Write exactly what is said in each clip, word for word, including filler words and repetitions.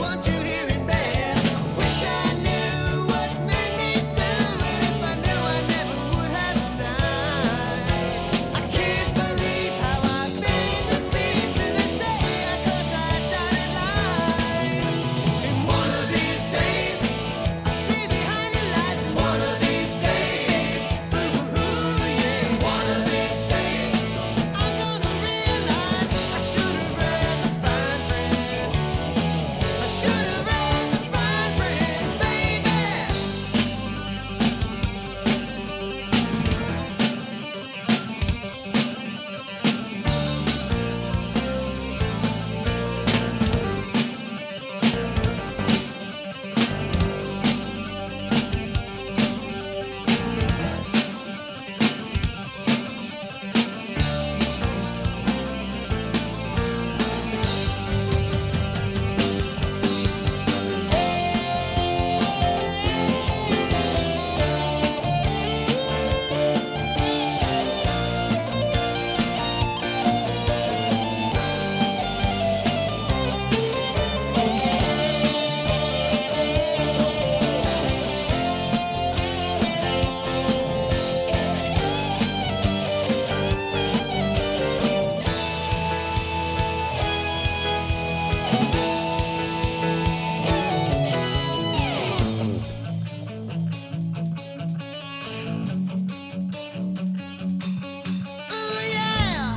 want you here in bed. Wish I knew what made me do it. If I knew, I never would have signed. I can't believe how I've been deceived. To this day, I crossed that dotted line. And one of these days, I see behind the lies. And one of these days, ooh, ooh, yeah. One of these days, I'm gonna realize I should have read the fine print. I should have read the fine print, baby. Ooh, yeah.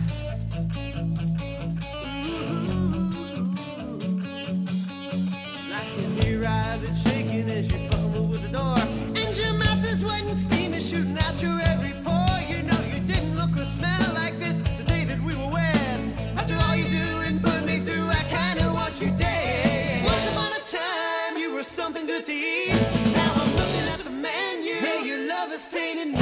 Like your mirror that's shaking as you fumble with the door. And your mouth is wet and steamy, shooting out your every pore. You know you didn't look or smell like this the day that we were wed. After all you do and put me through, I kinda want you dead. Once upon a time, you were something good to eat. Now I'm looking at the menu. Hey, your love is staining